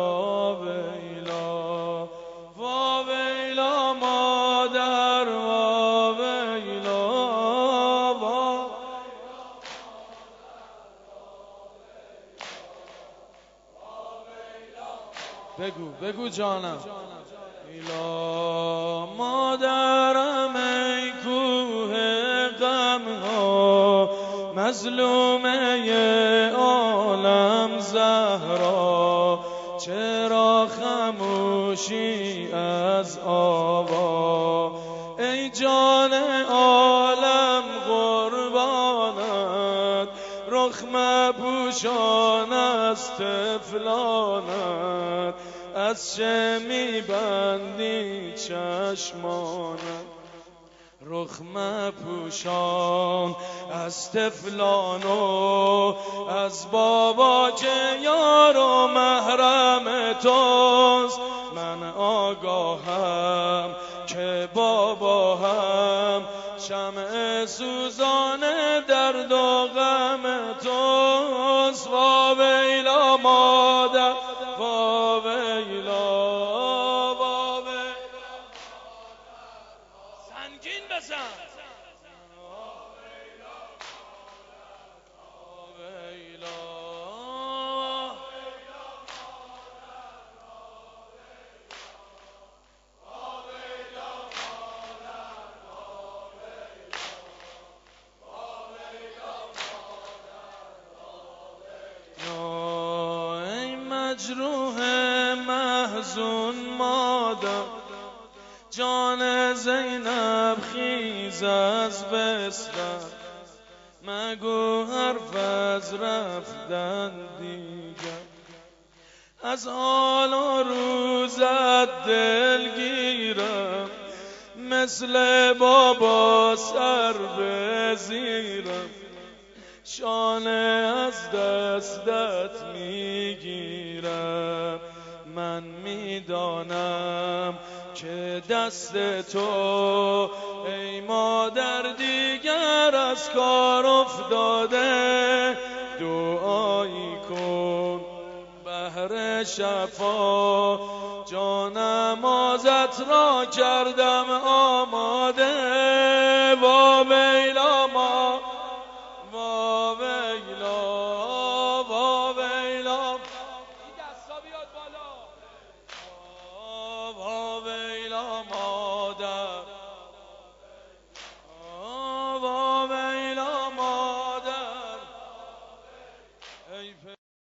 وا ویلا، وا ویلا مادر، وا ویلا، وا بگو جانم. ویلا مادرم ای کوه غم ها، مظلومه عالم زهرا، چرا خموشی از آوا؟ ای جان عالم قربانت، رخ مپوشان از طفلانت، از چه میبندی چشمانت؟ رخ مپوشان از طفلان و از بابا که یار و محرم توست. من آگاهم که بابا هم شمع سوزان درد و غم توست. وا ویلا مادر، وا ویلا، وا ویلا، سنگین بزن. مجروح محزون مادر، جان زینب خیز از بستر، مگو حرف از رفتن دیگر. از حال و روزت دلگیرم، مثل بابا سر بزیرم، شانه از دستت میگیرم. من میدانم که دست تو ای مادر دیگر از کار افتاده. دعایی کن بهر شفا، جانم ازت را کردم آماده. وا ویلا ما، وا ویلا، وا ویلا، این دستا بیاد بالا. وا ویلا مادر، وا